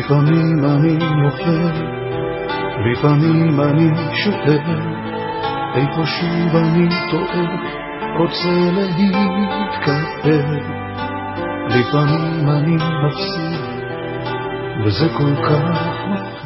לפעמים אני נופל, לפעמים אני שואל, איפה שוב אני טועה, רוצה להתקפל. לפעמים אני מפסיד, וזה כל כך